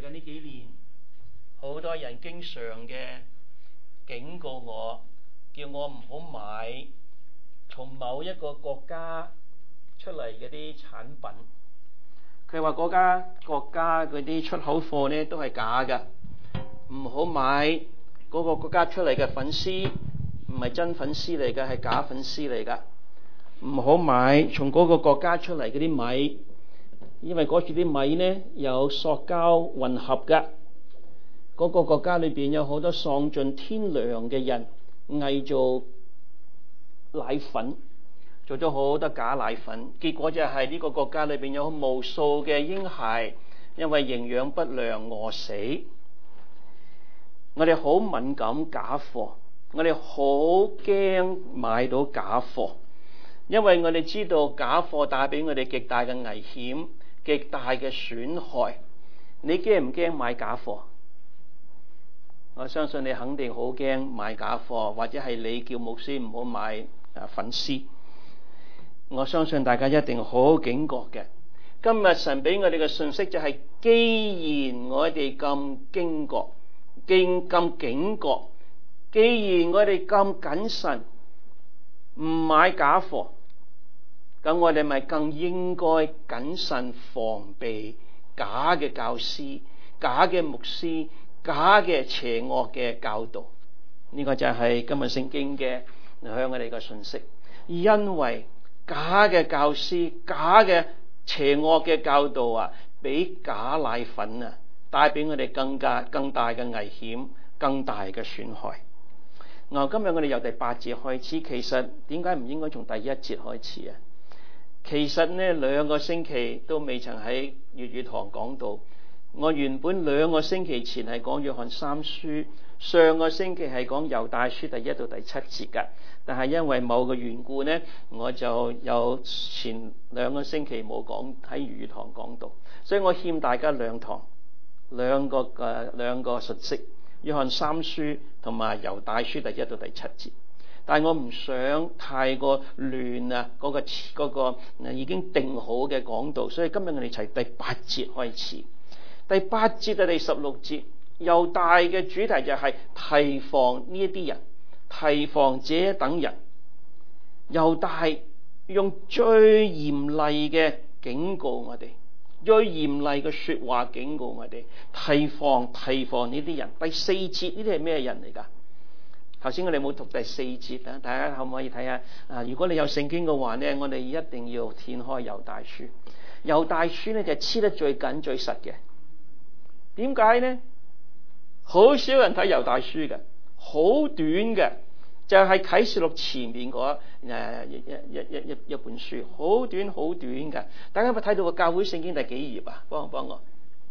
最近呢幾年，好多人經常嘅警告我，叫我唔好買從某一個國家出嚟嗰啲產品。佢話嗰家國家嗰啲出口貨呢都係假嘅，唔好買嗰個國家出嚟嘅粉絲，唔係真粉絲嚟嘅，係假粉絲嚟㗎。唔好買從嗰個國家出嚟嗰啲米，因為嗰處啲米呢有塑膠混合嘅。嗰個國家裏邊有好多喪盡天良嘅人偽造奶粉，做咗好多假奶粉，結果就係呢個國家裏邊有無數嘅嬰孩因為營養不良餓死。我哋好敏感假貨，我哋好驚買到假貨，因為我哋知道假貨帶俾我哋極大嘅危險、極大嘅損害。你驚唔驚買假貨？我相信你肯定好驚買假貨，或者係你叫牧師唔好買粉絲。我相信大家一定好警覺嘅。今日神俾我哋嘅信息就係，既然我哋咁咁警覺，既然我哋咁謹慎，唔買假貨，咁我哋咪更應該謹慎防備假嘅教師、假嘅牧師、假嘅邪惡嘅教導。呢個就係今日聖經嘅向我哋嘅信息。因為假嘅教師、假嘅邪惡嘅教導啊，比假奶粉啊帶俾我哋更大嘅危險、更大嘅損害。今日我哋由第8節開始，其實點解唔應該從第1節開始啊？其實呢2個星期都未曾喺粵語堂講到。我原本2個星期前係講約翰3書，上個星期係講猶大書第1到第7節㗎。但係因為某個緣故呢，我就有前2個星期冇講喺粵語堂講到，所以我欠大家2堂兩個信息，約翰3書同埋猶大書第1到第7節。但係我唔想太過亂啊，嗰個已經定好嘅講道，所以今日我哋齊第8節開始。第8節到第16節，猶大嘅主題就係提防呢一啲人，提防這等人。猶大用最嚴厲嘅警告我哋，最嚴厲嘅說話警告我哋，提防呢啲人。第4節呢啲係咩人嚟㗎？頭先我哋冇讀第4節啊，大家可唔可以睇下啊？如果你有聖經嘅話呢，我哋一定要掀開猶大書。猶大書呢就黐得最緊最實嘅。點解呢？好少人睇猶大書嘅，好短嘅，就係啟示錄前面嗰一本書，好短嘅。大家有冇睇到個教會聖經第幾頁啊？幫我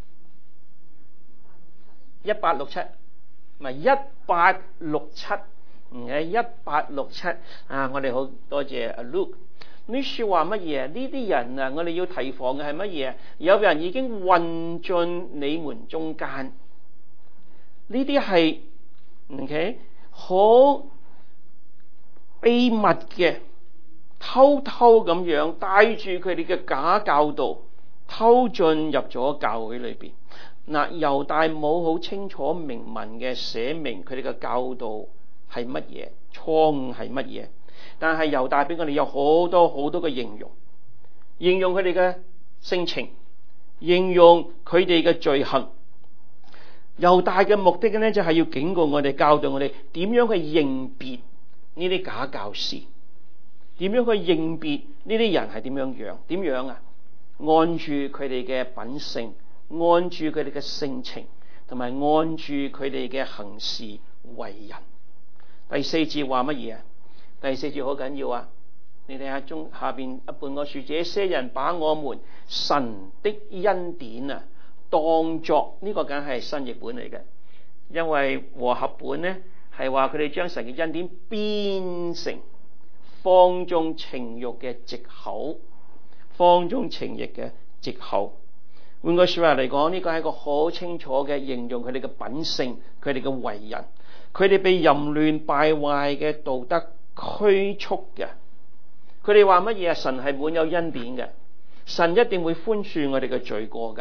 1867，唔係1867，唔係1867啊！我哋好多謝阿 Luke。呢說話乜嘢？呢啲人啊，我哋要提防嘅係乜嘢？有人已經混進你們中間，呢啲係 OK 好秘密嘅，偷偷咁樣帶住佢哋嘅假教導，偷進入咗教會裏邊。嗱，猶大冇好清楚明文嘅寫明佢哋嘅教導係乜嘢，錯誤係乜嘢。但係猶大俾我哋有好多嘅形容佢哋嘅性情，形容佢哋嘅罪行。猶大嘅目的呢，就係要警告我哋，教導我哋點樣去認別呢啲假教師，點樣去認別呢啲人係點樣啊？按住佢哋嘅品性，按住佢哋嘅性情，同埋按住佢哋嘅行事為人。第4節話乜嘢啊？第4節好緊要啊！你睇下下邊一半個書，這些人把我們神的恩典啊，當作呢個梗係新譯本嚟嘅，因為和合本呢係話佢哋將神嘅恩典變成放縱情慾嘅藉口，放縱情慾嘅藉口。換句說話嚟講，呢個係一個好清楚嘅形容佢哋嘅品性，佢哋嘅為人，佢哋被淫亂敗壞嘅道德驅促嘅。佢哋話乜嘢啊？神係滿有恩典嘅，神一定會寬恕我哋嘅罪過噶。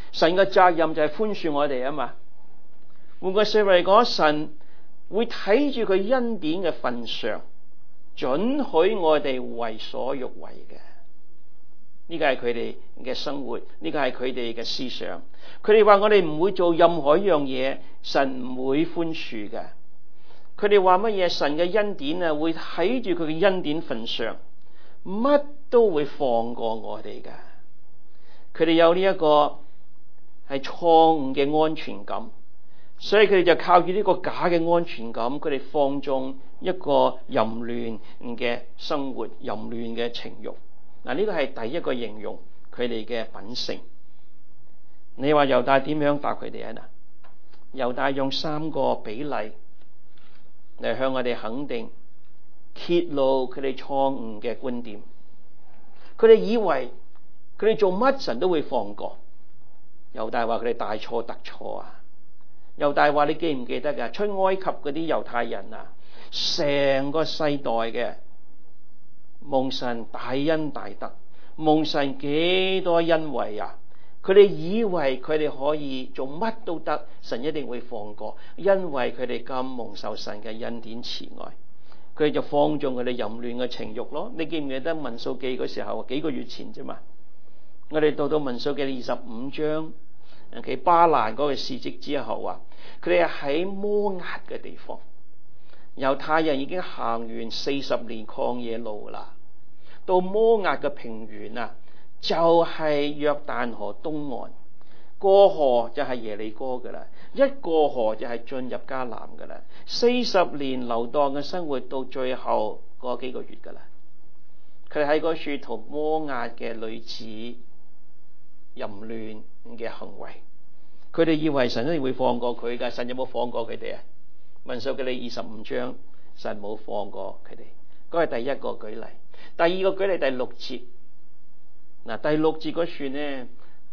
神嘅責任就係寬恕我哋啊嘛。換句說話嚟講，神會睇住佢恩典嘅份上，准許我哋為所欲為嘅。呢個係佢哋嘅生活，呢個係佢哋嘅思想。佢哋話我哋唔會做任何一樣嘢，神唔會寬恕嘅。佢哋話乜嘢？神嘅恩典啊，會睇住佢嘅恩典份上，乜都會放過我哋嘅。佢哋有呢一個係錯誤嘅安全感，所以佢哋就靠住呢個假嘅安全感，佢哋放縱一個淫亂嘅生活，淫亂嘅情慾。嗱，呢個係第一個形容佢哋嘅品性。你話猶大點樣答佢哋啊？猶大用3個比例嚟向我哋肯定，揭露佢哋錯誤嘅觀點。佢哋以為佢哋做乜神都會放過。猶大話佢哋大錯特錯啊！猶大話你記唔記得㗎？出埃及嗰啲猶太人啊，成個世代嘅蒙神大恩大德，蒙神幾多恩惠啊！佢哋以為佢哋可以做乜都得，神一定會放過，因為佢哋咁蒙受神嘅恩典慈愛，佢哋就放縱佢哋淫亂嘅情慾咯。你記唔記得民數記嗰時候，幾個月前啫嘛？我哋到民數記25章，其巴蘭嗰個事蹟之後啊，佢哋喺摩押嘅地方，猶太人已經行完40年曠野路啦，到摩押嘅平原啊，就係約旦河東岸，過河就係耶利哥噶啦，一過河就係進入迦南噶啦。40年流蕩嘅生活到最後嗰幾個月噶啦，佢哋喺嗰處同摩押嘅女子淫亂嘅行為，佢哋以為神一定會放過佢噶，神有冇放過佢哋啊？民數記25章，神冇放過佢哋，嗰係第一個舉例。第二個舉例第6節。嗱，第6節嗰處呢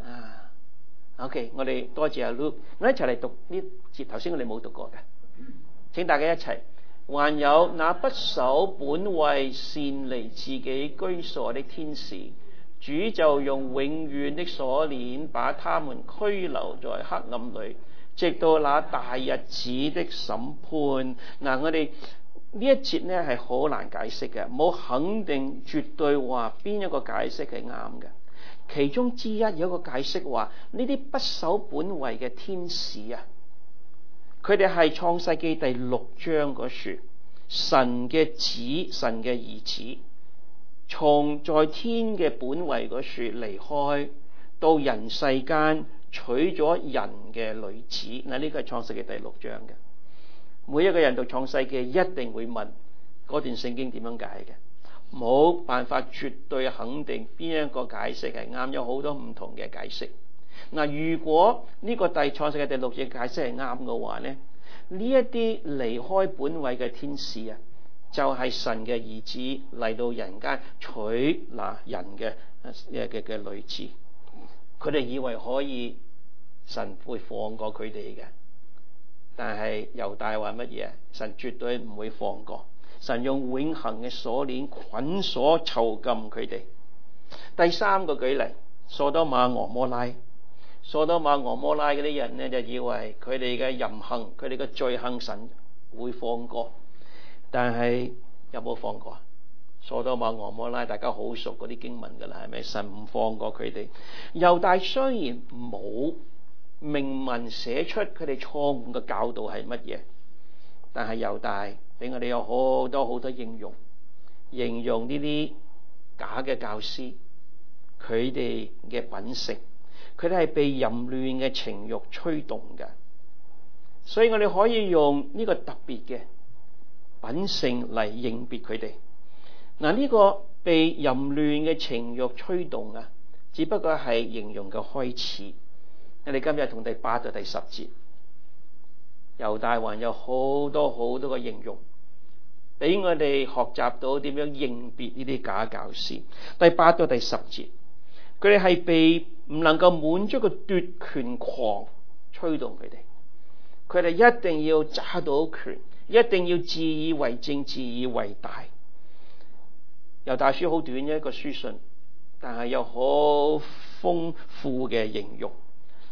，OK， 我哋多謝阿 Luke， 我一齊嚟讀呢節，頭先我哋冇讀過嘅，請大家一齊。還有那不守本位、擅離自己居所的天使，主就用永遠的鎖鏈把他們拘留在黑暗裏，直到那大日子的審判。嗱，我哋呢一節呢係好難解釋嘅，冇肯定絕對話邊一個解釋係啱嘅。其中之一有一個解釋話，呢啲不守本位嘅天使啊，佢哋係創世記第6章嗰處神嘅子、神嘅兒子，從在天嘅本位嗰處離開，到人世間娶咗人嘅女子。嗱，呢個係創世記第6章嘅。每一個人讀創世記一定會問嗰段聖經點樣解嘅，冇辦法絕對肯定邊一個解釋係啱，有好多唔同嘅解釋。嗱，如果呢個創世記第6節解釋係啱嘅話咧，呢一啲離開本位嘅天使啊，就係神嘅兒子嚟到人間娶人嘅女子，佢哋以為可以神會放過佢哋嘅。但係猶大話乜嘢？神絕對唔會放過，神用永恆嘅鎖鏈捆鎖囚禁佢哋。第3個舉例，所多瑪俄摩拉。所多瑪俄摩拉嗰啲人呢，就以為佢哋嘅淫行、佢哋嘅罪行神會放過，但係有冇放過？所多瑪俄摩拉大家好熟嗰啲經文噶啦，係咪？神唔放過佢哋。猶大雖然冇明文寫出佢哋錯誤嘅教導係乜嘢，但係猶大俾我哋有好多好多應用，形容呢啲假嘅教師佢哋嘅品性，佢哋係被淫亂嘅情慾驅動嘅。所以我哋可以用呢個特別嘅品性嚟認別佢哋。嗱，呢個被淫亂嘅情慾驅動啊，只不過係形容嘅開始。我哋今日同第8到第10節，猶大還有好多好多嘅形容，俾我哋學習到點樣認別呢啲假教師。第8到第10節，佢哋係被唔能夠滿足嘅奪權狂驅動佢哋，佢哋一定要揸到權，一定要自以為正、自以為大。猶大書好短嘅一個書信，但係有好豐富嘅形容。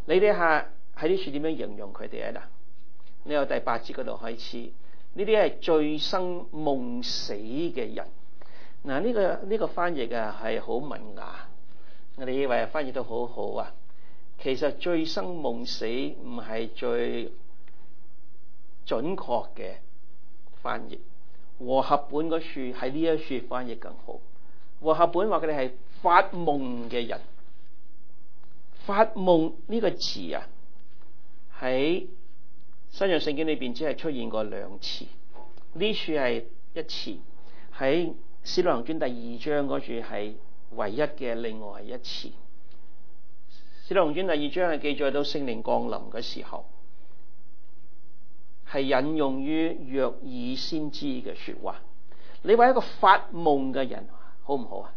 你睇下喺呢處點樣形容佢哋啊？嗱，你由第8節嗰度開始，呢啲係醉生夢死嘅人。嗱，呢個翻譯啊係好文雅，我哋以為翻譯得好好啊。其實醉生夢死唔係最準確嘅翻譯，和合本嗰處喺呢一處翻譯更好。和合本話佢哋係發夢嘅人。發夢呢個詞啊，喺新約聖經裏邊只係出現過2次，呢處係1次，喺使徒行傳第2章嗰處係唯一嘅，另外係1次。使徒行傳第2章係記載到聖靈降臨嘅時候，係引用於約珥先知嘅說話。你話一個發夢嘅人好唔好啊？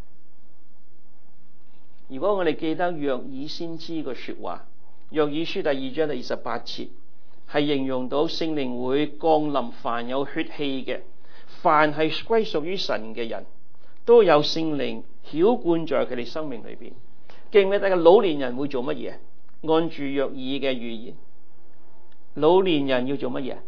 如果我哋記得約珥先知嘅說話，約珥書第2章第28節係形容到聖靈會降臨凡有血氣嘅，凡係歸屬於神嘅人，都有聖靈澆灌在佢哋生命裏邊。記唔記得嘅老年人會做乜嘢？按住約珥嘅預言，老年人要做乜嘢？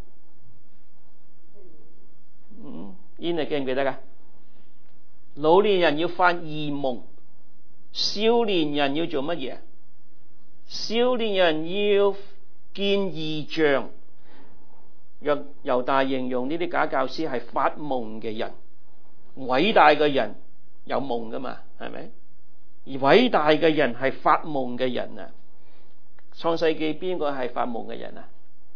依你記唔記得噶？老年人要發異夢，少年人要做乜嘢？少年人要見異象。猶大形容呢啲假教師係發夢嘅人。偉大嘅人有夢噶嘛？係咪？而偉大嘅人係發夢嘅人啊！創世記邊個係發夢嘅人啊？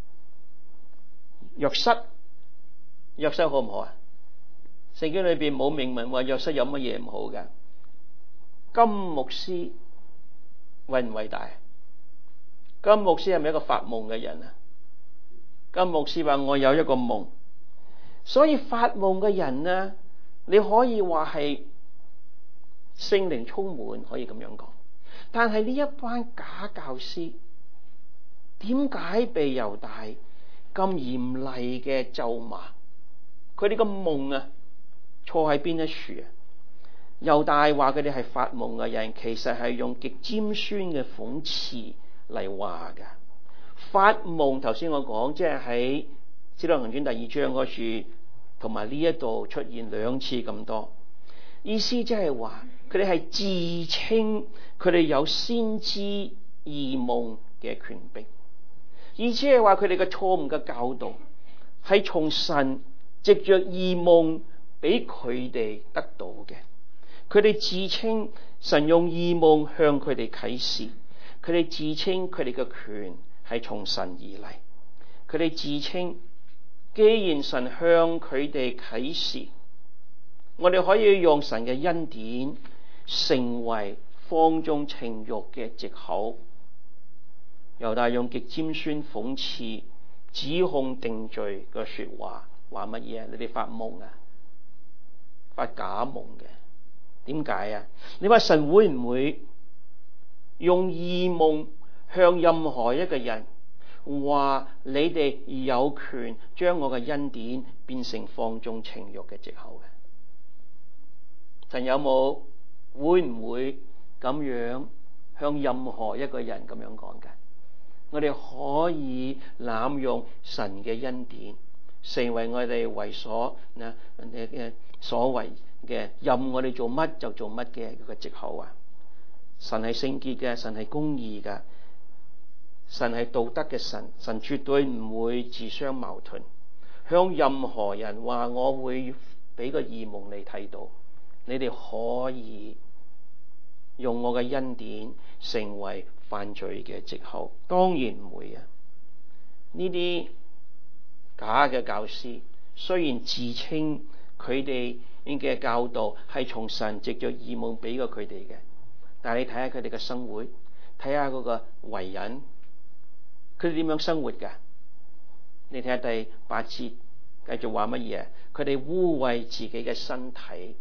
約瑟好唔好啊？聖經裏邊冇明文話約瑟有乜嘢唔好嘅。金牧師偉唔偉大？金牧師係咪一個發夢嘅人啊？金牧師話我有一個夢，所以發夢嘅人呢，你可以話係聖靈充滿，可以咁樣講。但係呢一班假教師點解被猶大咁嚴厲嘅咒罵？佢哋個夢啊錯喺邊一處啊？猶大話佢哋係發夢嘅人，其實係用極尖酸嘅諷刺嚟話噶。發夢頭先我講，即係喺使徒行傳第2章嗰處，同埋呢一度出現2次咁多。意思即係話佢哋係自稱佢哋有先知異夢嘅權柄，意思係話佢哋嘅錯誤嘅教導係從神藉着異夢俾佢哋得到嘅。佢哋自稱神用異夢向佢哋啟示，佢哋自稱佢哋嘅權係從神而嚟，佢哋自稱既然神向佢哋啟示，我哋可以用神嘅恩典成為放縱情慾嘅藉口。猶大用極尖酸諷刺指控定罪嘅說話，話乜嘢？你哋發夢啊，發假夢嘅。點解啊？你話神會唔會用異夢向任何一個人話你哋有權將我嘅恩典變成放縱情慾嘅藉口嘅？神有冇會唔會咁樣向任何一個人咁樣講嘅？我哋可以濫用神嘅恩典，成為我哋為所謂嘅任我哋做乜就做乜嘅個藉口啊！神係聖潔嘅，神係公義嘅，神係道德嘅神，神絕對唔會自相矛盾。向任何人話我會俾個異夢你睇到，你哋可以用我嘅恩典成為犯罪嘅藉口，當然唔會啊！呢啲假嘅教師雖然自稱佢哋嘅教導係從神藉着異夢俾過佢哋嘅，但係你睇下佢哋嘅生活，睇下嗰個為人，佢哋點樣生活噶？你睇下第8節繼續話乜嘢？佢哋污穢自己嘅身體，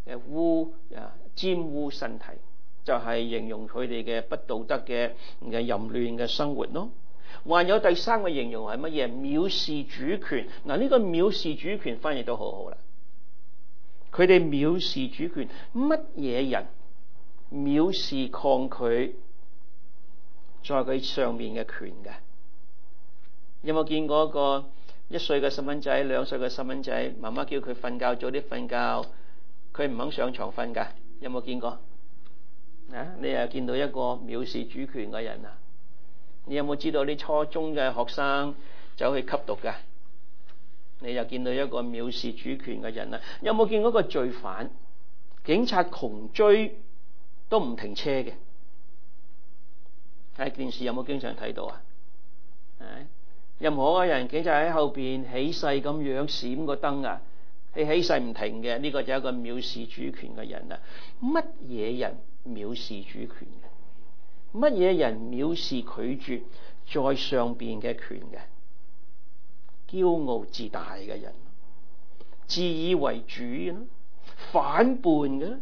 沾污身體，就係形容佢哋嘅不道德嘅淫亂嘅生活咯。還有第3個形容係乜嘢？藐視主權。嗱，呢個藐視主權翻譯都好好啦。佢哋藐視主權，乜嘢人藐視抗拒在佢上面嘅權嘅。有冇見過一個1歲嘅細蚊仔、2歲嘅細蚊仔，媽媽叫佢瞓覺，早啲瞓覺，佢唔肯上床瞓㗎？有冇見過？啊！你又見到一個藐視主權嘅人啊？你有冇知道啲初中嘅學生走去吸毒㗎？你又見到一個藐視主權嘅人啊？有冇見過一個罪犯？警察窮追都唔停車嘅？喺電視有冇經常睇到啊？任何一個人，警察喺後邊起勢咁樣閃個燈啊，起勢唔停嘅，呢個就係一個藐視主權嘅人啊！乜嘢人藐視主權嘅？乜嘢人藐視拒絕在上邊嘅權嘅？驕傲自大嘅人，自以為主嘅，反叛嘅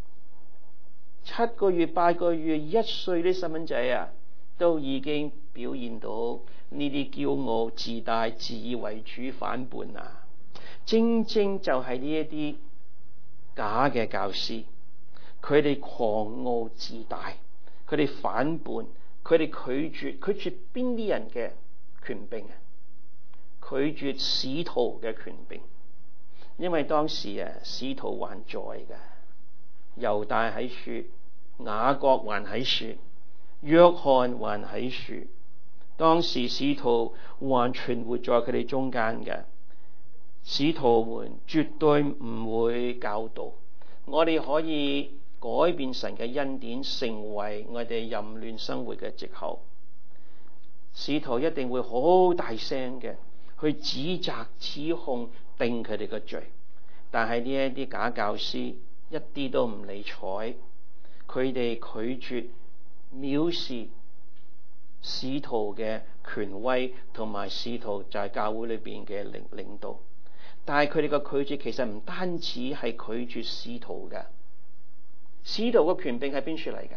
，7個月、8個月、1歲啲細蚊仔啊，都已經表現到呢啲驕傲自大、自以為主、反叛啊！正正就係呢一啲假嘅教師，佢哋狂傲自大，佢哋反叛，佢哋拒絕邊啲人嘅權柄啊？拒絕使徒嘅權柄，因為當時使徒還在嘅，猶大喺樹，雅各還喺樹，約翰還喺樹，當時使徒還存活在佢哋中間嘅。使徒們絕對唔會教導我哋可以改變神嘅恩典，成為我哋淫亂生活嘅藉口。使徒一定會好大聲嘅去指責、指控、定佢哋嘅罪，但係呢一啲假教師一啲都唔理睬，佢哋拒絕藐視使徒嘅權威，同埋使徒就係教會裏邊嘅領導。但係佢哋嘅拒絕其實唔單止係拒絕使徒嘅，使徒嘅權柄係邊處嚟嘅？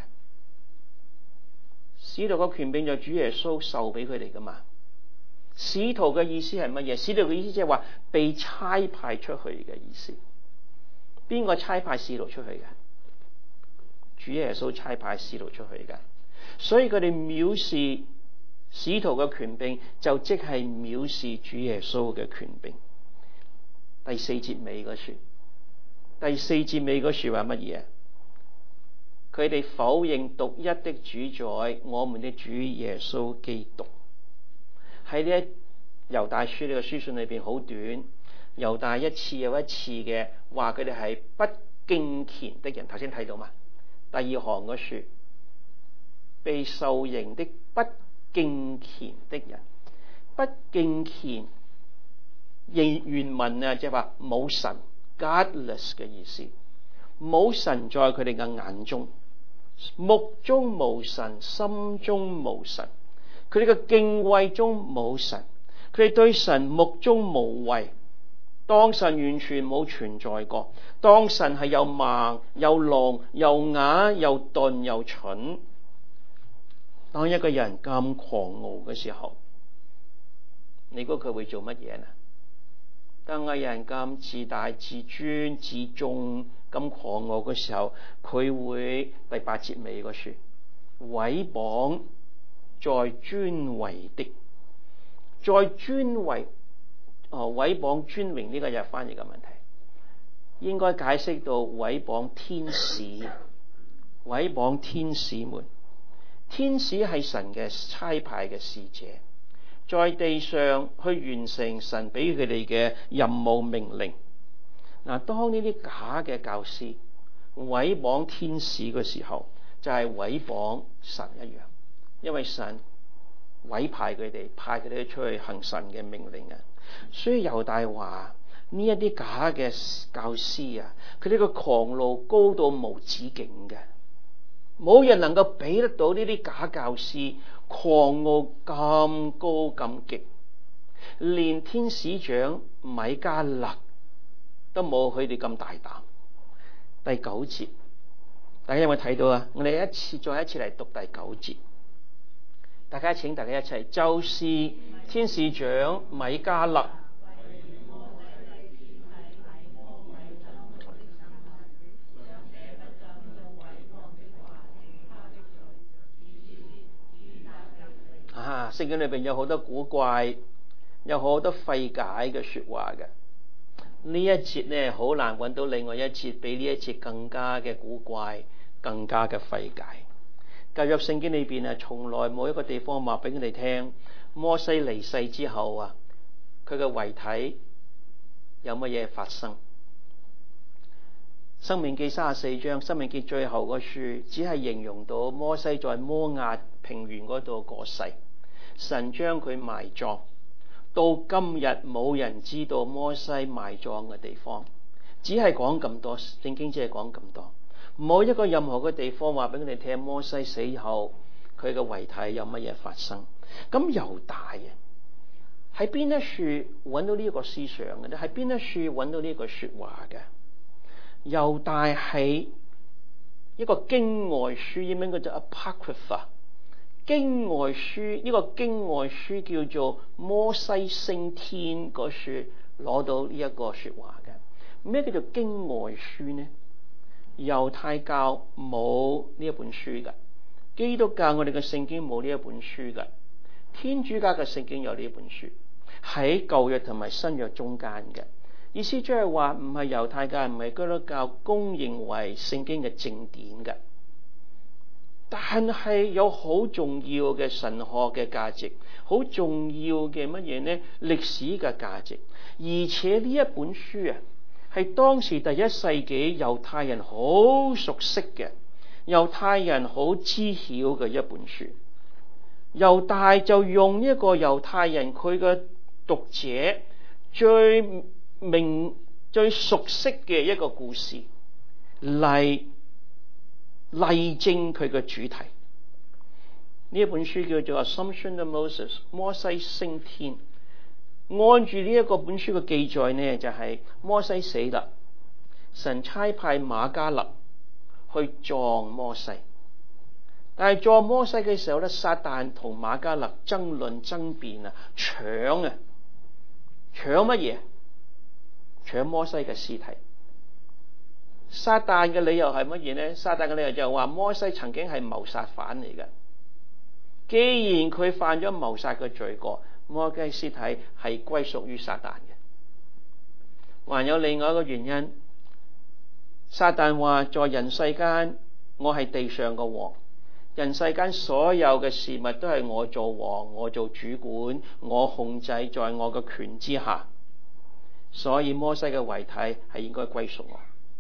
使徒嘅權柄就主耶穌授俾佢哋噶嘛。使徒嘅意思係乜嘢？使徒嘅意思即係話被差派出去嘅意思。邊個差派使徒出去嘅？主耶穌差派使徒出去嘅。所以佢哋藐視使徒嘅權柄，就即係藐視主耶穌嘅權柄。第4節尾嗰處，第4節尾嗰處話乜嘢？佢哋否認獨一的主宰，我們的主耶穌基督。喺呢一猶大書呢個書信裏邊好短，猶大一次又一次嘅話佢哋係不敬虔的人。頭先睇到嘛？第2行嗰處，被受刑的不敬虔的人，不敬虔。原文啊，即係話冇神 ，godless 嘅意思，冇神在佢哋嘅眼中，目中無神，心中無神，佢哋嘅敬畏中冇神，佢哋對神目中無畏，當神完全冇存在過，當神係又盲又聾又啞又鈍又蠢。當一個人咁狂傲嘅時候，你估佢會做乜嘢呢？當個人咁自大自尊自重咁狂傲嘅時候，佢會第8節尾嗰處毀謗在尊位的，在尊位毀謗尊榮，呢個又係翻譯嘅問題，應該解釋到毀謗天使，毀謗天使們。天使係神嘅差派嘅使者，在地上去完成神俾佢哋嘅任務命令。嗱，當呢啲假嘅教師毀謗天使嘅時候，就係毀謗神一樣，因為神委派佢哋，派佢哋出去行神嘅命令啊。所以猶大話呢一啲假嘅教師啊，佢哋個狂怒高到無止境嘅，冇人能夠比得到呢啲假教師狂傲咁高咁極，連天使長米迦勒都冇佢哋咁大膽。第9節，大家有冇睇到啊？我哋再一次嚟讀第9節。大家請大家一齊，就是天使長米迦勒。 聖經裏邊有好多古怪，有好多費解嘅說話嘅。呢一節呢，好難揾到另外一節比呢一節更加嘅古怪，更加嘅費解。舊約聖經裏邊啊，從來冇一個地方話俾佢哋聽，摩西離世之後啊，佢嘅遺體有乜嘢發生。申命記34章，申命記最後個書只係形容到摩西在摩押平原嗰度過世，神將佢埋葬。到今日冇人知道摩西埋葬嘅地方，只係講咁多，聖經只係講咁多，冇一個任何嘅地方話俾佢哋聽摩西死後佢嘅遺體有乜嘢發生。咁猶大啊，喺邊一處揾到呢一個思想嘅咧？喺邊一處揾到呢個說話嘅？猶大係一個經外書，英文叫做 Apocrypha。經外書，呢個經外書叫做摩西升天嗰書，攞到呢一個說話嘅。咩叫做經外書呢？猶太教冇呢一本書嘅，基督教我哋嘅聖經冇呢一本書嘅，天主教嘅聖經有呢一本書，喺舊約同埋新約中間嘅。意思即係話唔係猶太教，唔係基督教公認為聖經嘅正典嘅。但係有好重要嘅神學嘅價值，好重要嘅乜嘢呢？歷史嘅價值。而且呢一本書啊，係當時第一世紀猶太人好熟悉嘅，猶太人好知曉嘅一本書。猶大就用呢一個猶太人佢嘅讀者最熟悉嘅一個故事嚟例證佢嘅主題。呢一本書叫做 Assumption of Moses， 摩西升天。按住呢一個本書嘅記載呢，就係摩西死啦，神差派馬加勒去撞摩西。但係撞摩西嘅時候咧，撒旦同馬加勒爭論爭辯啊，搶乜嘢？搶摩西嘅屍體。撒旦嘅理由係乜嘢呢？撒旦嘅理由就係話摩西曾經係謀殺犯嚟嘅，既然佢犯咗謀殺嘅罪過，摩西屍體係歸屬於撒旦嘅。還有另外一個原因，撒旦話在人世間我係地上嘅王，人世間所有嘅事物都係我做王，我做主管，我控制在我嘅權之下，所以摩西嘅遺體係應該歸屬我。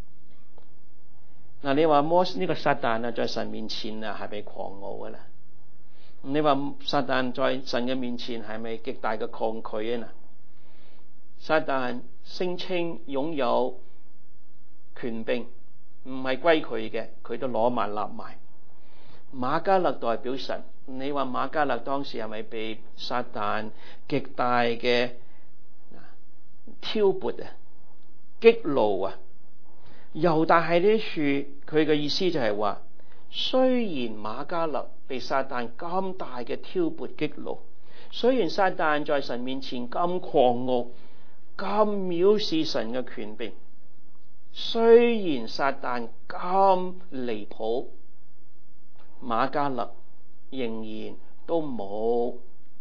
嗱，你話摩西呢個撒旦啊，在神面前啊，係咪狂傲噶啦？你話撒旦在神嘅面前係咪極大嘅抗拒啊？撒旦聲稱擁有權柄，唔係歸佢嘅，佢都攞埋立埋。馬加勒代表神，你話馬加勒當時係咪被撒旦極大嘅挑撥啊、激怒啊？猶大喺呢處，佢嘅意思就係話，雖然馬加勒被撒旦咁大嘅挑撥激怒，雖然撒旦在神面前咁狂傲、咁藐視神嘅權柄，雖然撒旦咁離譜，馬加勒仍然都冇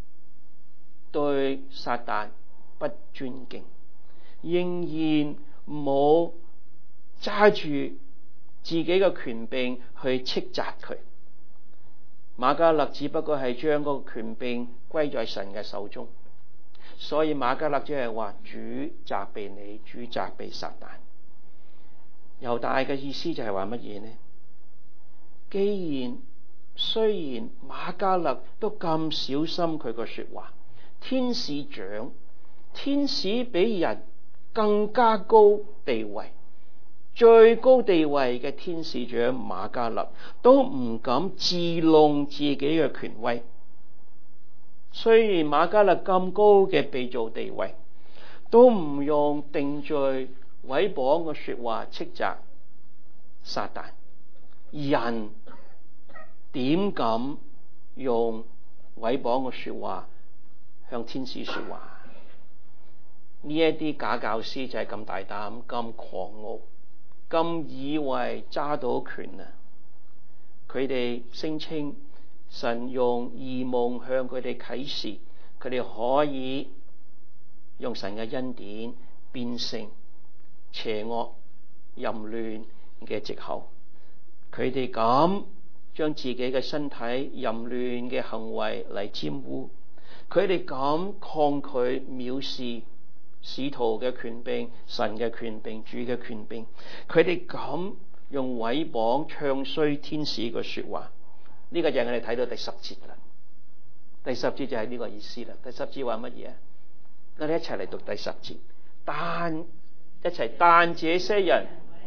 對撒旦不尊敬，仍然冇揸住自己嘅權柄去斥責佢。馬加勒只不過係將嗰個權柄歸在神嘅手中，所以馬加勒即係話主責備你，主責備撒旦。猶大嘅意思就係話乜嘢呢？雖然馬加勒都咁小心佢個說話，天使長，天使比人更加高地位，最高地位嘅天使長馬加勒都唔敢自弄自己嘅權威。雖然馬加勒咁高嘅被造地位，都唔用定罪毀謗嘅說話斥責撒旦。人點敢用毀謗嘅說話向天使說話？呢一啲假教師就係咁大膽、咁狂傲、咁以為揸到權啊！佢哋聲稱神用異夢向佢哋啟示，佢哋可以用神嘅恩典變成邪惡淫亂嘅藉口。佢哋咁將自己嘅身體淫亂嘅行為嚟沾污，佢哋咁抗拒藐視使徒嘅權柄、神嘅權柄、主嘅權柄，佢哋咁用毀謗唱衰天使嘅說話。呢個就係我哋睇到第10節啦。第10節就係呢個意思啦。第10節話乜嘢？我哋一齊嚟讀第10節。但這些人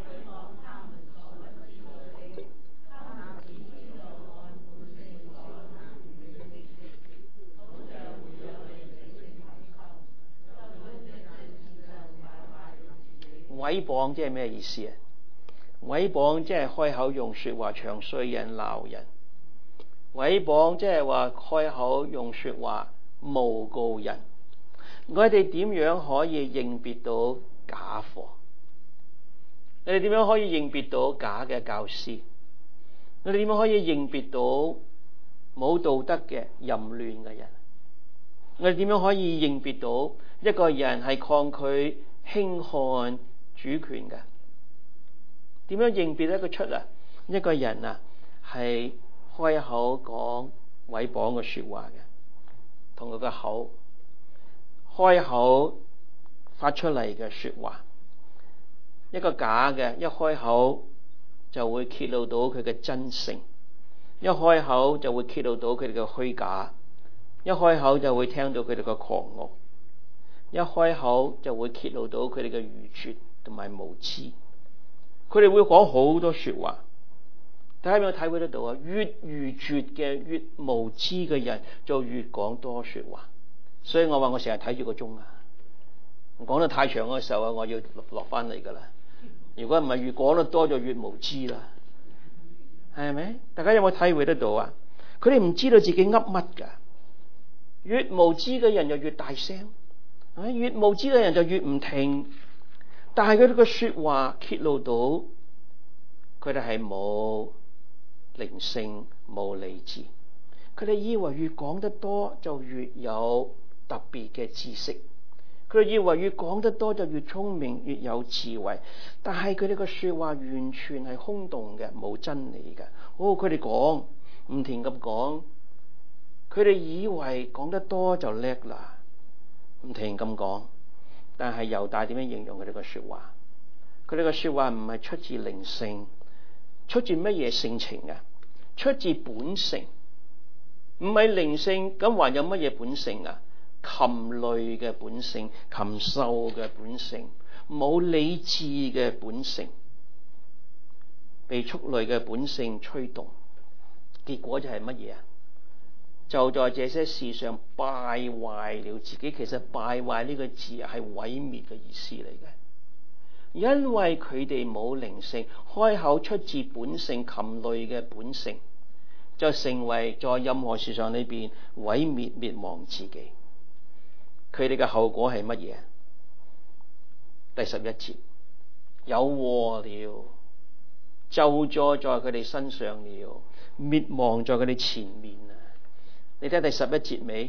毀謗即係咩意思啊？毀謗即係開口用說話唱衰人、鬧人。毀謗即係話開口用說話誣告人。我哋點樣可以認別到假貨？你哋點樣可以認別到假嘅教師？你哋點樣可以認別到冇道德嘅淫亂嘅人？我哋點樣可以認別到一個人係抗拒輕看主權嘅？點樣認別得佢出啊？一個人啊係開口講毀謗嘅說話嘅，同佢個口開口發出嚟嘅說話，一個假嘅一開口就會揭露到佢嘅真誠，一開口就會揭露到佢哋嘅虛假，一開口就會聽到佢哋嘅狂傲，一開口就會揭露到佢哋嘅愚拙同埋無知。佢哋會講好多說話，大家有冇體會得到啊？越愚拙嘅、越無知嘅人就越講多說話。所以我話我成日睇住個鐘啊，講得太長嘅時候啊，我要落翻嚟噶啦。如果唔係越講得多就越無知啦，係咪？大家有冇體會得到啊？佢哋唔知道自己噏乜噶，越無知嘅人就越大聲，越無知嘅人就越唔停。但係佢哋嘅說話揭露到佢哋係冇靈性、冇理智。佢哋以為越講得多就越有特別嘅知識，佢哋以為越講得多就越聰明、越有智慧。但係佢哋嘅說話完全係空洞嘅，冇真理嘅。佢哋講唔停咁講，佢哋以為講得多就叻啦，唔停咁講。但係猶大點樣形容佢哋嘅說話？佢哋嘅說話唔係出自靈性，出自乜嘢性情啊？出自本性，唔係靈性，咁還有乜嘢本性啊？禽類嘅本性，禽獸嘅本性，冇理智嘅本性，被畜類嘅本性驅動，結果就係乜嘢啊？就在這些事上敗壞了自己。其實敗壞呢個字係毀滅嘅意思嚟嘅，因為佢哋冇靈性，開口出自本性，禽類嘅本性，就成為在任何事上裏邊毀滅滅亡自己。佢哋嘅後果係乜嘢？第11節，有禍了，咒詛在佢哋身上了，滅亡在佢哋前面啊！你睇第11節尾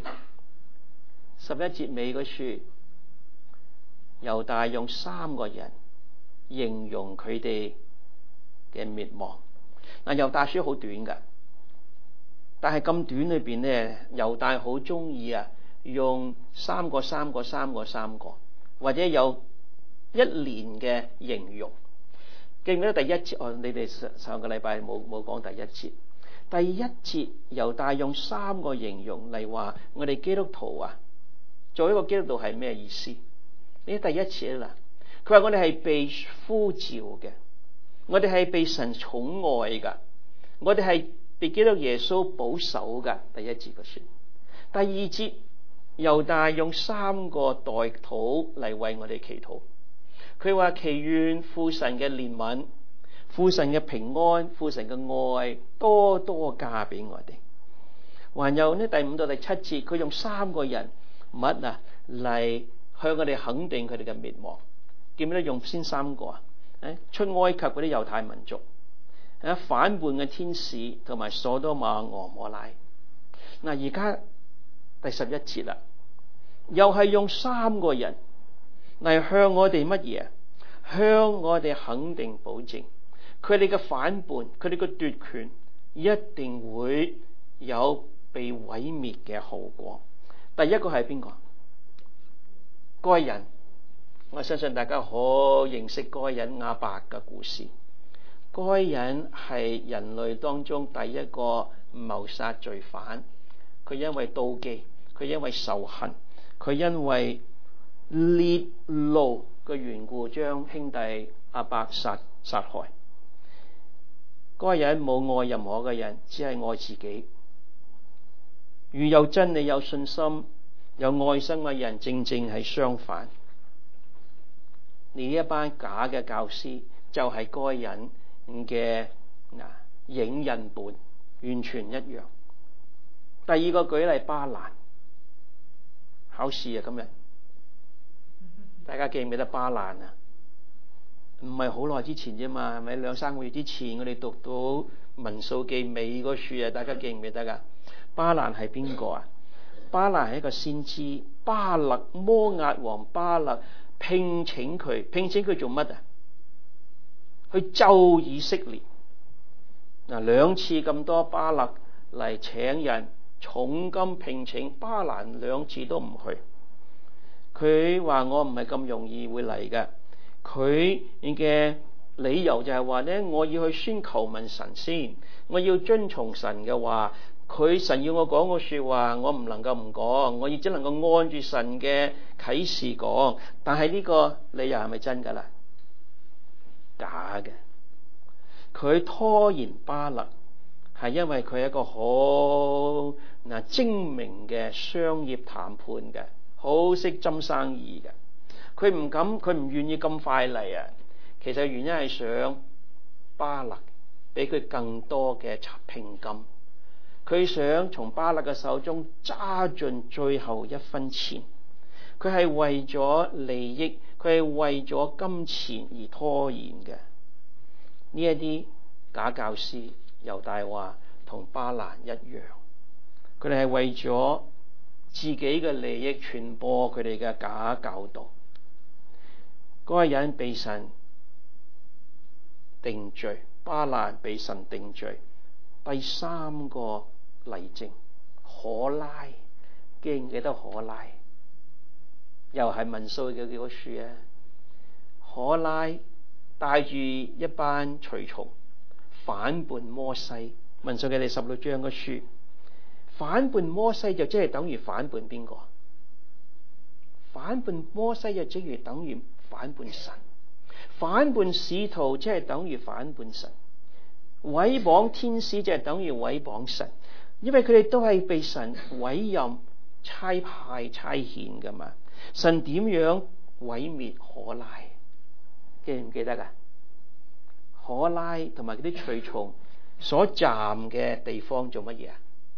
，11節尾嗰處，猶大用3個人形容佢哋嘅滅亡。猶大書好短噶，但係咁短裏邊咧，猶大好中意用3個，或者有1年嘅形容。記唔記得第1節？你哋上個禮拜冇講第1節。第1節猶大用3個形容嚟話我哋基督徒做一個基督徒係咩意思？呢第1節啦，佢話我哋係被呼召嘅，我哋係被神寵愛噶，我哋係被基督耶穌保守噶。第1節嘅說。第2節猶大用3個代禱嚟為我哋祈禱，佢話祈願父神嘅憐憫、父神嘅平安、父神嘅愛多多加俾我哋。還有呢第5到第7節，佢用3個人物嚟向我哋肯定佢哋嘅滅亡。記唔記得用先3個出埃及嗰啲猶太民族，反叛嘅天使同埋所多瑪俄摩拉。 嗱，而家第11節啦，又係用3個人嚟向我哋乜嘢？向我哋肯定保證，佢哋嘅反叛，佢哋嘅奪權，一定會有被毀滅嘅後果。第一個係邊個？該隱。我相信大家好認識該隱亞伯嘅故事。該隱係人類當中第一個謀殺罪犯。佢因為妒忌，佢因為仇恨，佢因為烈怒嘅緣故，將兄弟亞伯殺害。該隱冇愛任何嘅人，只係愛自己。如有真理、有信心、有愛心嘅人，正正係相反。呢一班假嘅教師就係該隱嘅影印本，完全一樣。第二個舉例，巴蘭考試啊，今日大家記唔記得巴蘭啊？唔係好耐之前啫嘛，係咪2-3個月之前我哋讀到民數記尾個書啊？大家記唔記得噶？巴蘭係邊個啊？巴蘭係一個先知，巴勒，摩押王巴勒聘請佢做乜啊？去咒以色列。2次咁多巴勒嚟請人重金聘請，巴蘭2次都唔去。佢話我唔係咁容易會嚟嘅。佢嘅理由就係話咧，我要去先求問神先，我要遵從神嘅話。神要我講個說話，我唔能夠唔講，我亦只能夠按住神嘅啟示講。但係呢個理由係咪真噶啦？假嘅。佢拖延巴勒係因為佢係一個好精明嘅商業談判嘅，好識針生意嘅。佢唔願意咁快嚟啊。其實原因係想巴勒俾佢更多嘅聘金。佢想從巴勒嘅手中揸盡最後1分錢，佢係為咗利益，佢係為咗金錢而拖延嘅。呢一啲假教師，猶大話同巴蘭一樣，佢哋係為咗自己嘅利益傳播佢哋嘅假教導。嗰個人被神定罪，巴蘭被神定罪。第3個例證，可拉，記唔記得可拉？又係民數嘅幾個書啊？可拉帶住一班隨從反叛摩西，民數記第16章嘅書。反叛摩西就即係等於反叛邊個？反叛摩西就即係等於反叛神。反叛使徒即係等於反叛神。毀謗天使就係等於毀謗神。因為佢哋都係被神委任、差派、差遣噶嘛。神點樣毀滅可拉？記唔記得噶？可拉同埋嗰啲隨從所站嘅地方做乜嘢啊？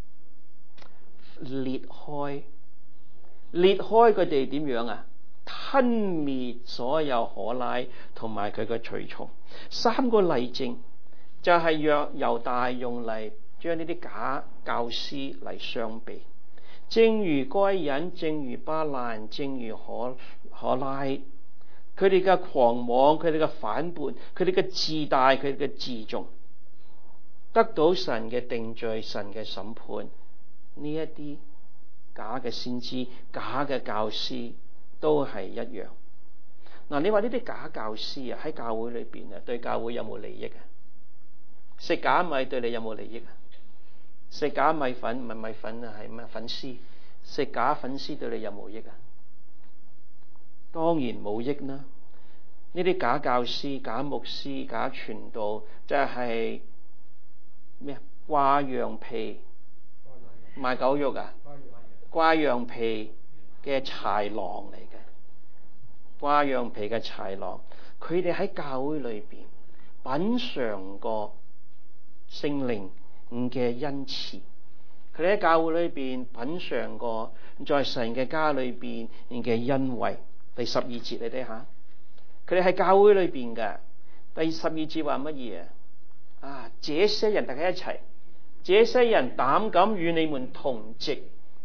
裂開佢哋點樣啊？吞滅所有可拉同埋佢嘅隨從。三個例證就係讓猶大用嚟將呢啲假教師嚟相比，正如該隱，正如巴蘭，正如可拉，佢哋嘅狂妄，佢哋嘅反叛，佢哋嘅自大，佢哋嘅自重，得到神嘅定罪，神嘅審判。呢一啲假嘅先知、假嘅教師都係一樣。嗱，你話呢啲假教師啊，喺教會裏邊啊，對教會有冇利益啊？食假米對你有冇利益啊？食假米粉唔係米粉啊，係咩粉絲？食假粉絲對你有冇益啊？當然冇益啦！呢啲假教師、假牧師、假傳道，就係咩啊？掛羊皮賣狗肉啊！掛羊皮嘅豺狼嚟嘅，掛羊皮嘅豺狼，佢哋喺教會裏邊品嘗過聖靈嘅恩賜，佢哋喺教會裏邊品嘗過在神嘅家裏邊嘅恩惠。第12節你睇下，佢哋喺教會裏邊嘅。第12節話乜嘢啊？這些人大家一齊， 這些人膽敢與你們同席，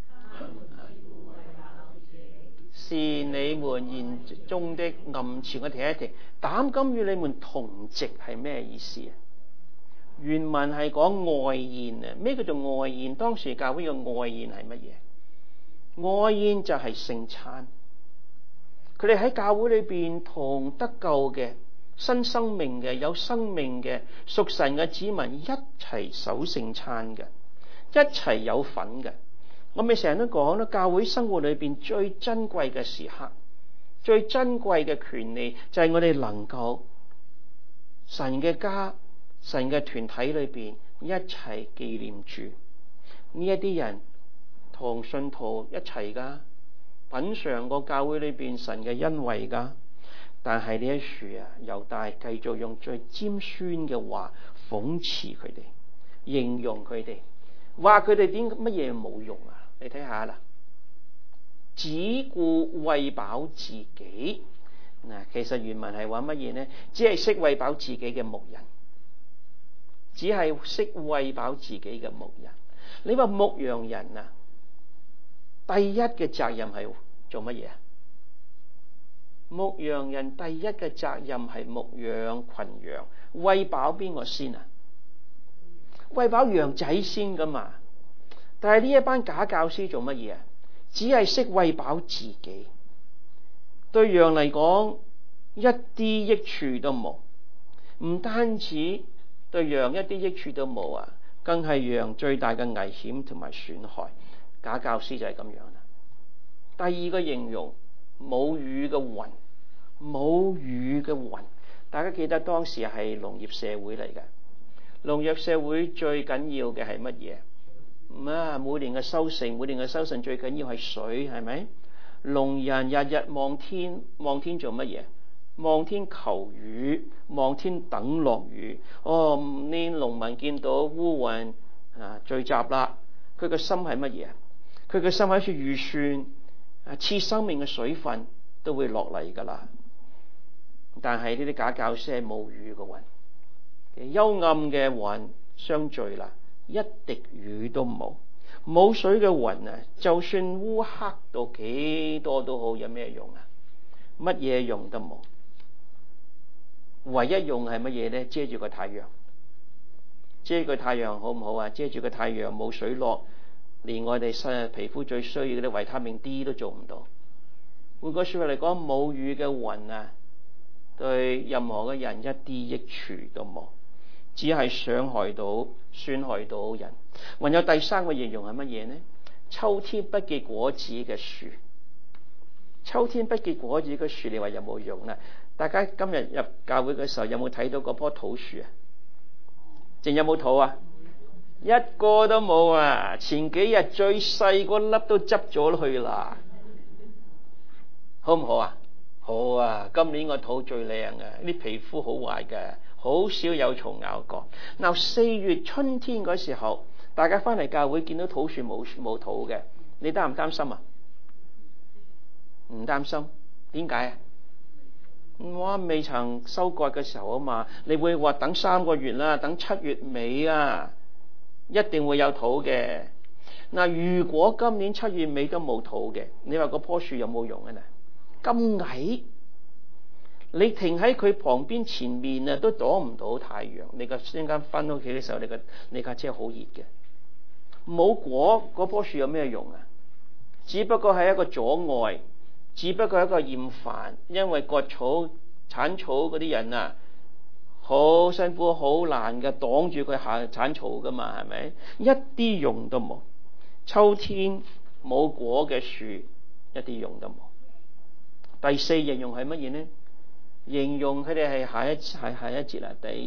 是你們言中的暗示。我停一停，膽敢與你們同席係咩意思啊？原文係講外宴啊。咩叫做外宴？當時教會嘅外宴係乜嘢？外宴就係聖餐。佢哋喺教會裏邊同得救嘅新生命嘅有生命嘅屬神嘅子民一齊守聖餐嘅，一齊有份嘅。我咪成日都講啦，教會生活裏邊最珍貴嘅時刻，最珍貴嘅權利就係我哋能夠神嘅家、神嘅團體裏邊一齊紀念主。呢一啲人同信徒一齊噶，品嘗過教會裏邊神嘅恩惠噶。但係呢一處啊，猶大繼續用最尖酸嘅話諷刺佢哋，形容佢哋，話佢哋點乜嘢冇用啊？你睇下啦，只顧餵飽自己。嗱，其實原文係話乜嘢呢？只係識餵飽自己嘅牧人，只係識餵飽自己嘅牧人。你話牧羊人啊，第一嘅責任係做乜嘢啊？牧羊人第一嘅責任係牧養群羊，餵飽邊個先啊？餵飽羊仔先噶嘛。但係呢一班假教師做乜嘢啊？只係識餵飽自己，對羊嚟講一啲益處都冇。唔單止對羊一啲益處都冇啊，更係羊最大嘅危險同埋損害。假教師就係咁樣啦。第二個形容，冇雨嘅雲，冇雨嘅雲。大家記得當時係農業社會嚟嘅，農業社會最緊要嘅係乜嘢？每年嘅收成，每年嘅收成最緊要係水，係咪？農人日日望天，望天做乜嘢？望天求雨，望天等落雨。呢農民見到烏雲聚集啦，佢個心係乜嘢？佢個心喺處預算，賜生命嘅水分都會落嚟噶啦。但係呢啲假教師係冇雨嘅雲，幽暗嘅雲相聚啦，一滴雨都冇。冇水嘅雲啊，就算烏黑到幾多都好，有咩用啊？乜嘢用都冇。唯一用係乜嘢呢？遮住個太陽，遮個太陽好唔好啊？遮住個太陽冇水落，連我哋皮膚最需要嗰啲維他命 D 都做唔到。換句說話嚟講，冇雨嘅雲啊，對任何嘅人一啲益處都冇，只係傷害到、損害到人。還有第三個形容係乜嘢呢？秋天不結果子嘅樹。秋天不結果子嘅樹，你話有冇用呢？大家今日入教會嘅時候有冇睇到嗰棵土樹啊？仲有冇土啊？一個都冇啊！前幾日最細嗰粒都執咗去啦。好唔好啊？好啊！今年個土最靚嘅，啲皮膚好壞嘅，好少有蟲咬過。嗱，4月春天嗰時候，大家翻嚟教會見到土樹冇土嘅，你擔唔擔心啊？唔擔心，點解啊？我未曾收割嘅時候啊嘛，你會話等3個月啦，等7月尾啊，一定會有土嘅。嗱，如果今年7月尾都冇土嘅，你話嗰棵樹有冇用啊？咁矮，你停喺佢旁邊前面啊，都躲唔到太陽。你個陣間翻屋企嘅時候，你架車好熱嘅，冇果，嗰棵樹有咩用啊？只不過係一個阻礙。只不過係一個厭煩，因為割草、鏟草嗰啲人啊，好辛苦、好難嘅，擋住佢下鏟草噶嘛，係咪？一啲用都冇。秋天冇果嘅樹，一啲用都冇。第4形容係乜嘢呢？形容佢哋係下一節啦，第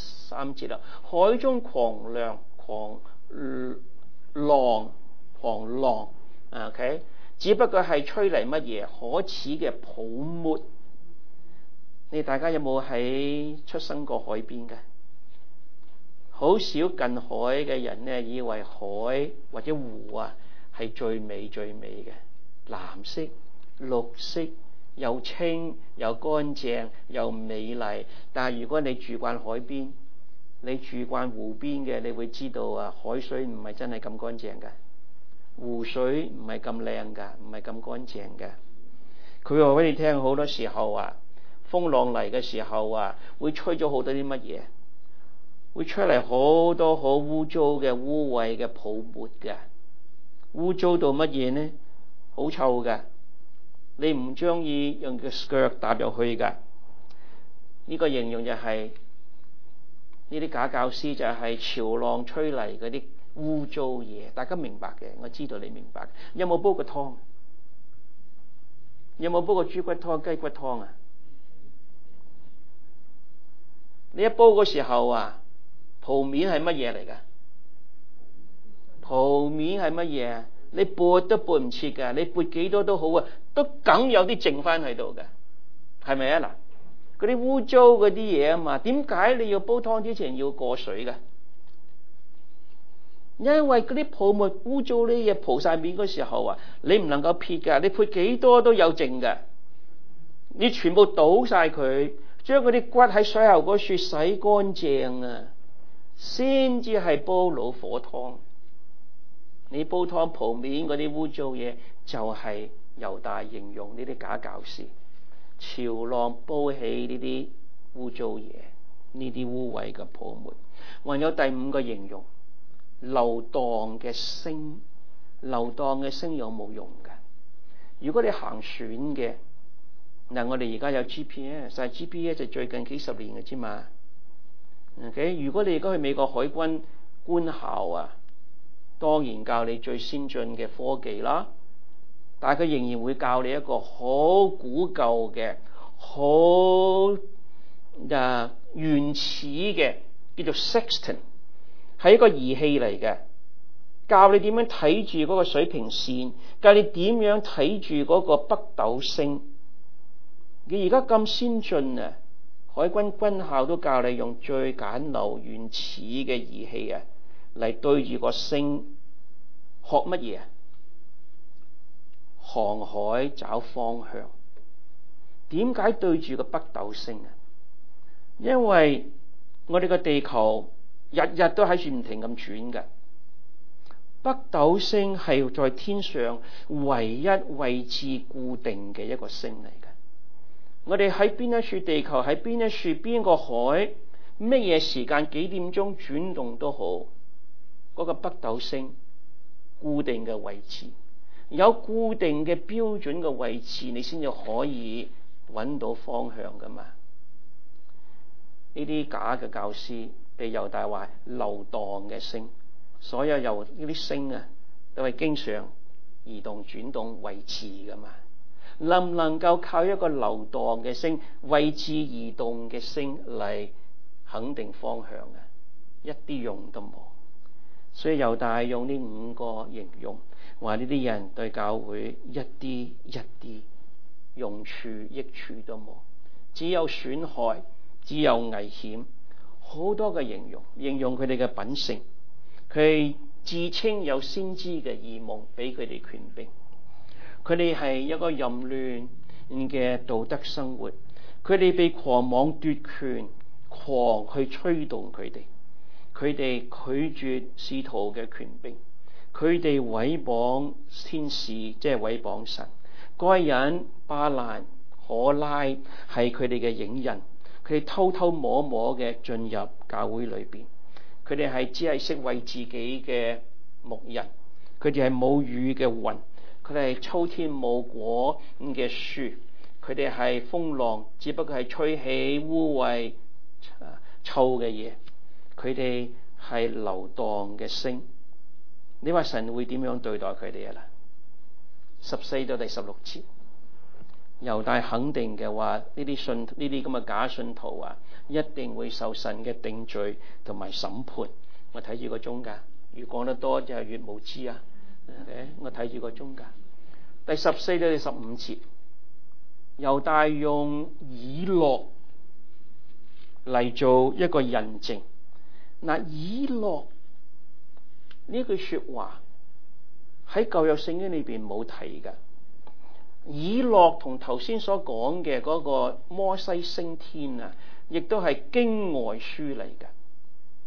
13節啦。海中狂浪，OK。只不過係吹嚟乜嘢可恥嘅泡沫。你大家有冇喺出生過海邊嘅？好少近海嘅人呢，以為海或者湖啊係最美最美嘅，藍色、綠色，又清又乾淨又美麗。但係如果你住慣海邊， 你住慣湖邊嘅，你會知道啊，海水唔係真係咁乾淨嘅，湖水唔係咁靚㗎，唔係咁乾淨嘅。佢話俾你聽，好多時候啊，風浪嚟嘅時候啊，會吹咗好多啲乜嘢，會出嚟好多好污糟嘅污穢嘅泡沫嘅，污糟到乜嘢呢？好臭嘅，你唔中意用個腳踏入去㗎。呢個形容就係呢啲假教師就係潮浪吹嚟嗰啲污糟嘢，大家明白嘅，我知道你明白。有冇煲過湯？有冇煲過豬骨湯、雞骨湯啊？你一煲嘅時候啊，泡面係乜嘢嚟㗎？泡面係乜嘢？你撥都撥唔切㗎，你撥幾多都好啊，都梗有啲剩翻喺度嘅，係咪啊？嗱，嗰啲污糟嗰啲嘢啊嘛，點解你要煲湯之前要過水㗎？因為嗰啲泡沫污糟啲嘢蒲晒面嗰時候啊，你唔能夠撇㗎，你撇幾多都有剩㗎，你全部倒晒佢，將嗰啲骨喺水喉嗰處洗乾淨啊，先至係煲老火湯。你煲湯泡面嗰啲污糟嘢，就係猶大形容呢啲假教師，潮浪煲起呢啲污糟嘢，呢啲污穢嘅泡沫。還有第五個形容，流蕩嘅星。流蕩嘅星有冇用㗎？如果你行船嘅，嗱，我哋而家有 GPS， 但係 GPS 就最近幾十年嘅啫嘛。OK， 如果你而家去美國海軍官校啊，當然教你最先進嘅科技啦，但係佢仍然會教你一個好古舊嘅、好原始嘅，叫做 sextant， 係一個儀器嚟嘅，教你點樣睇住嗰個水平線，教你點樣睇住嗰個北斗星。你而家咁先進啊，海軍軍校都教你用最簡陋原始嘅儀器啊，嚟對住個星學乜嘢？航海找方向。點解對住個北斗星啊？因為我哋個地球日日都喺處唔停咁轉嘅，北斗星係在天上唯一位置固定嘅一個星嚟嘅。我哋喺邊一處地球，喺邊一處邊個海，乜嘢時間幾點鐘轉動都好，嗰個北斗星固定嘅位置，有固定嘅標準嘅位置，你先至可以揾到方向噶嘛。呢啲假嘅教師被猶大話流蕩嘅星，所有由呢啲星啊，都係經常移動轉動位置噶嘛。能唔能夠靠一個流蕩嘅星、位置移動嘅星嚟肯定方向啊？一啲用都冇。所以猶大用呢五個形容，話呢啲人對教會一啲用處益處都冇，只有損害，只有危險，好多嘅形容佢哋嘅品性。佢自稱有先知嘅異夢俾佢哋權柄，佢哋係一個淫亂嘅道德生活，佢哋被狂妄奪權狂去吹動佢哋，佢哋拒絕使徒嘅權柄，佢哋毀謗天使，即係毀謗神。該隱、巴蘭、可拉係佢哋嘅影人，佢哋偷偷摸摸嘅進入教會裏邊，佢哋只係識為自己嘅牧人，佢哋係冇雨嘅雲，佢哋係秋天冇果嘅樹，佢哋係風浪，只不過係吹起污穢臭嘅嘢，佢哋係流蕩嘅星。你話神會點樣對待佢哋啊？14到第16節，猶大肯定嘅話，呢啲咁嘅假信徒啊，一定會受神嘅定罪同埋審判。我睇住個鐘㗎，越講得多就係越無知啊。我睇住個鐘㗎。第14到第15節，猶大用以諾嚟做一個印證。嗱，以諾呢句說話喺舊約聖經裏邊冇提㗎。以諾同頭先所講嘅嗰個摩西升天啊，亦都係經外書嚟㗎。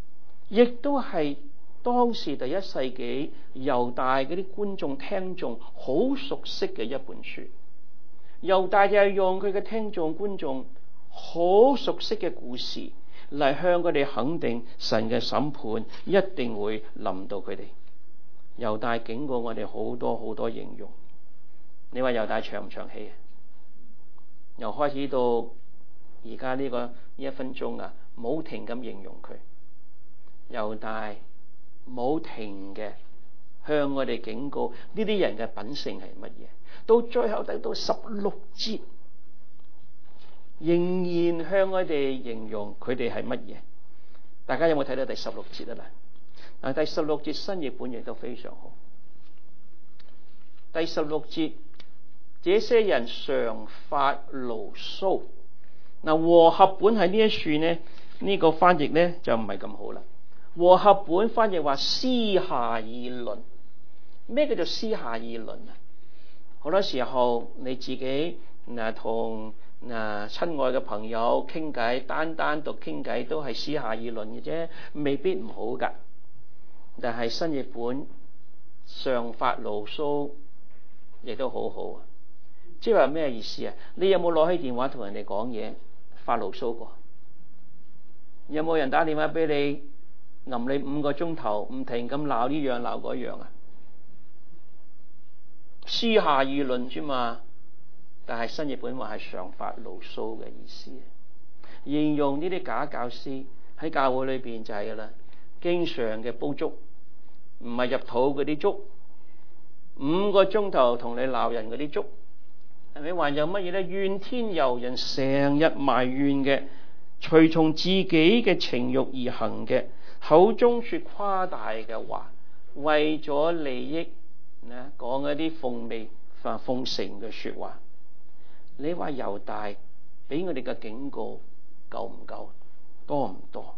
亦都係當時第一世紀猶大嗰啲觀眾聽眾好熟悉嘅一本書。猶大就係用佢嘅聽眾觀眾好熟悉嘅故事嚟向佢哋肯定神嘅審判一定會臨到佢哋。猶大警告我哋好多好多形容，你話猶大長唔長氣啊？由開始到而家呢1分鐘啊，冇停咁形容佢。猶大冇停嘅向我哋警告呢啲人嘅品性係乜嘢，到最後睇到16節，仍然向我哋形容佢哋係乜嘢。大家有冇睇到第16節啊？嗱，第16節新譯本亦都非常好。第16節，這些人常發牢騷。嗱，和合本喺呢一處呢，呢個翻譯呢就唔係咁好啦。和合本翻譯話私下議論。咩叫做私下議論啊？好多時候你自己同親愛嘅朋友傾偈，單獨傾偈都係私下議論嘅啫，未必唔好噶。但係新譯本常發牢騷亦都好好啊！即係話咩意思啊？你有冇攞起電話同人哋講嘢發牢騷過？有冇人打電話俾你吟你5個鐘頭唔停咁鬧呢樣鬧嗰樣啊？私下議論啫嘛。但係新譯本話係常發牢騷嘅意思，形容呢啲假教師喺教會裏邊就係噶啦，經常嘅煲粥，唔係入肚嗰啲粥，5個鐘頭同你鬧人嗰啲粥，係咪？還有乜嘢咧？怨天尤人，成日埋怨嘅，隨從自己嘅情慾而行嘅，口中說誇大嘅話，為咗利益講一啲奉承嘅說話。你話猶大俾我哋嘅警告夠唔夠？多唔多？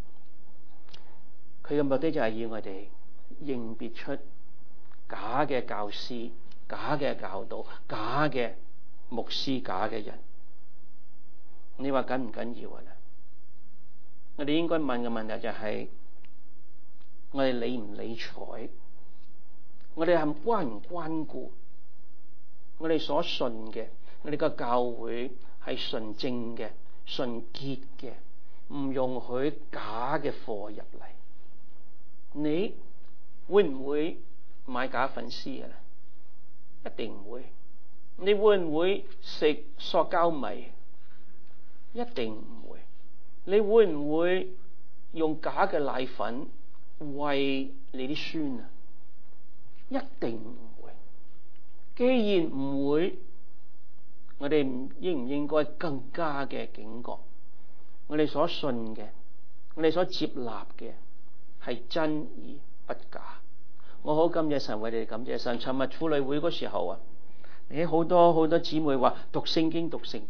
佢嘅目的就係要我哋認別出假嘅教師、假嘅教導、假嘅牧師、假嘅人。你話緊唔緊要啊？我哋應該問嘅問題就係：我哋理唔理睬？我哋係關唔關顧？我哋所信嘅，我哋個教會係純正嘅、純潔嘅，唔容許假嘅貨入嚟。你會唔會買假粉絲啊？一定唔會。你會唔會食塑膠米？一定唔會。你會唔會用假嘅奶粉餵你啲孫啊？一定唔會。既然唔會，我哋應唔應該更加嘅警覺？我哋所信嘅，我哋所接納嘅係真而不假。我好感謝神，為你哋感謝神。尋日婦女會嗰時候啊，好多姊妹話讀聖經。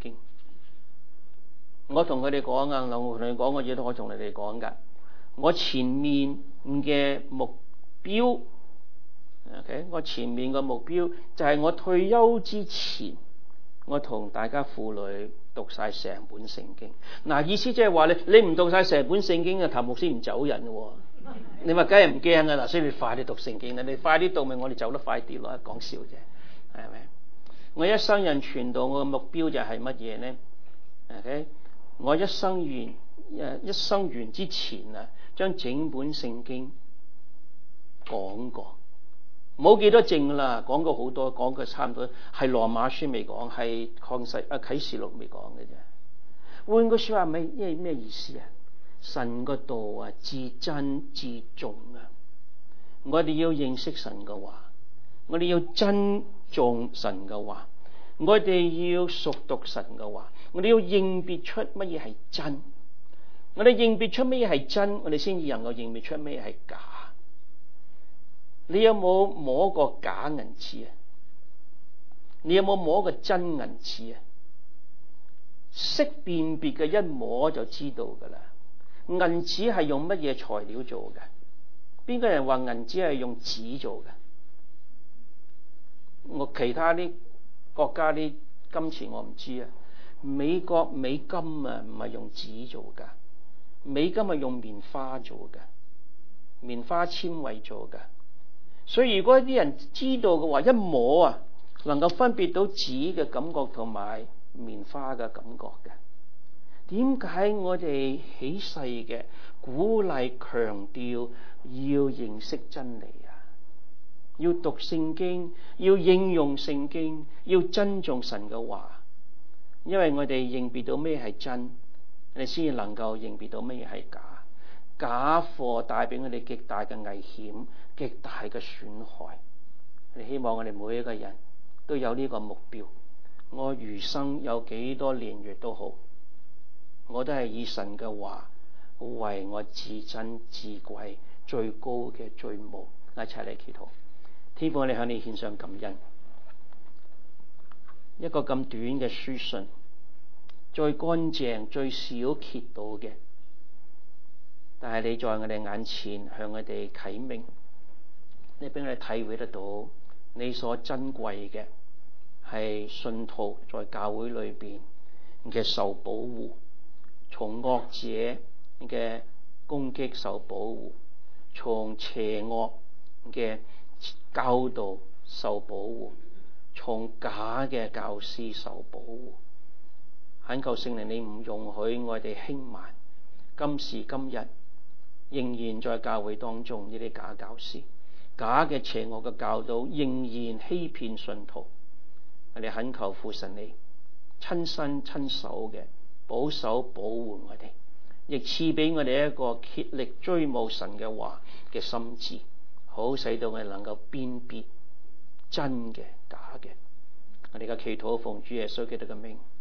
我同佢哋講啊，我同你講嘅嘢都可以同你哋講噶。我前面嘅目標，OK， 我前面嘅目標就係我退休之前，我同大家婦女讀晒成本聖經。嗱，意思即係話你唔讀晒成本聖經嘅頭牧師唔走人喎。你話梗係唔驚啊！嗱，所以你快啲讀聖經啦，你快啲讀咪我哋走得快啲咯。講笑啫，係咪？我一生人傳道，我嘅目標就係乜嘢呢？ OK， 我一生完之前啊，將整本聖經講過，冇幾多證啦，講過好多，講過差唔多係羅馬書未講，係啟示錄未講嘅啫。換句說話咩意思啊？神個道啊，至真至重啊！我哋要認識神嘅話，我哋要珍重神嘅話，我哋要熟讀神嘅話，我哋要認別出乜嘢係真。我哋認別出乜嘢係真，我哋先至能夠認別出乜嘢係假。你有冇摸過假銀紙啊？你有冇摸過真銀紙啊？識辨別嘅一摸就知道噶啦。銀紙係用乜嘢材料做嘅？邊個人話銀紙係用紙做嘅？我其他啲國家啲金錢我唔知啊。美國美金啊，唔係用紙做噶，美金係用棉花做噶。 棉花纖維做嘅。所以如果啲人知道嘅話，一摸啊，能夠分別到紙嘅感覺同埋棉花嘅感覺嘅。點解我哋起誓嘅鼓勵強調要認識真理啊？要讀聖經，要應用聖經，要珍重神嘅話，因為我哋認別到咩係真，你先至能夠認別到咩係假。假貨帶俾我哋極大嘅危險，極大嘅損害。我哋希望我哋每一個人都有呢個目標。我餘生有幾多年月都好，我都係以神嘅話為我至珍至貴最高嘅追慕。一齊嚟祈禱。天父，我哋向你獻上感恩。一個咁短嘅書信，最乾淨最少揭到嘅，但係你在我哋眼前向我哋啟明，你俾我哋體會得到你所珍貴嘅係信徒在教會裏邊嘅受保護，從惡者嘅攻擊受保護，從邪惡嘅教導受保護，從假嘅教師受保護。懇求聖靈，你唔容許我哋輕慢，今時今日仍然在教會當中呢啲假教師、假嘅邪惡嘅教導仍然欺騙信徒。我哋懇求父神你親身親手嘅保守保護我哋，亦賜俾我哋一個竭力追慕神嘅話嘅心智，好使到我哋能夠辨別真嘅假嘅。我哋嘅祈禱奉主耶穌基督嘅名。